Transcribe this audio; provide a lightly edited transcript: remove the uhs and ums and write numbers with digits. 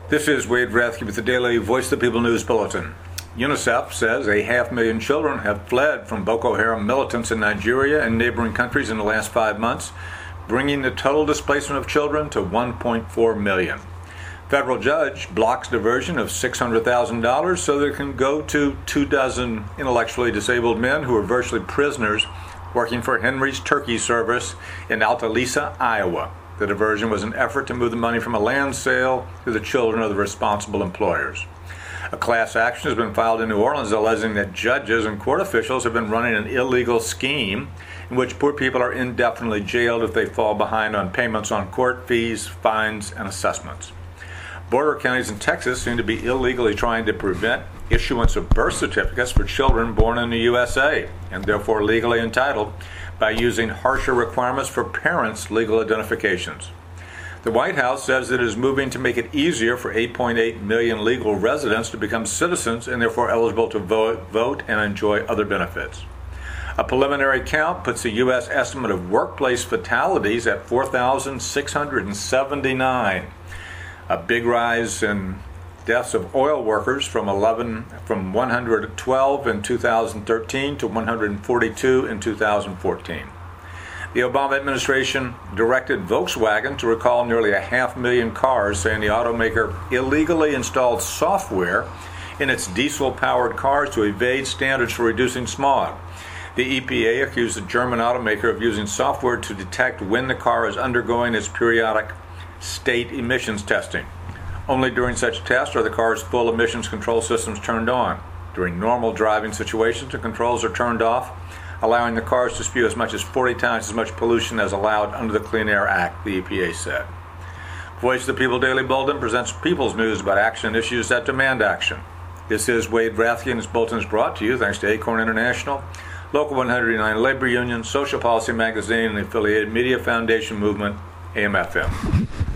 This is Wade Rathke with the Daily Voice of the People News Bulletin. UNICEF says 500,000 children have fled from Boko Haram militants in Nigeria and neighboring countries in the last 5 months, bringing the total displacement of children to 1.4 million. Federal judge blocks diversion of $600,000 so they can go to 24 intellectually disabled men who are virtually prisoners working for Henry's Turkey Service in Altalisa, Iowa. The diversion was an effort to move the money from a land sale to the children of the responsible employers. A class action has been filed in New Orleans alleging that judges and court officials have been running an illegal scheme in which poor people are indefinitely jailed if they fall behind on payments on court fees, fines, and assessments. Border counties in Texas seem to be illegally trying to prevent issuance of birth certificates for children born in the USA and therefore legally entitled by using harsher requirements for parents' legal identifications. The White House says it is moving to make it easier for 8.8 million legal residents to become citizens and therefore eligible to vote and enjoy other benefits. A preliminary count puts the U.S. estimate of workplace fatalities at 4,679, a big rise in deaths of oil workers from 112 in 2013 to 142 in 2014. The Obama administration directed Volkswagen to recall nearly 500,000 cars, saying the automaker illegally installed software in its diesel-powered cars to evade standards for reducing smog. The EPA accused the German automaker of using software to detect when the car is undergoing its periodic state emissions testing. Only during such tests are the car's full emissions control systems turned on. During normal driving situations, the controls are turned off, allowing the cars to spew as much as 40 times as much pollution as allowed under the Clean Air Act, the EPA said. Voice of the People Daily Bulletin presents people's news about action and issues that demand action. This is Wade Rathke, and this bulletin is brought to you thanks to Acorn International, Local 109 Labor Union, Social Policy Magazine, and the affiliated Media Foundation Movement, AM/FM.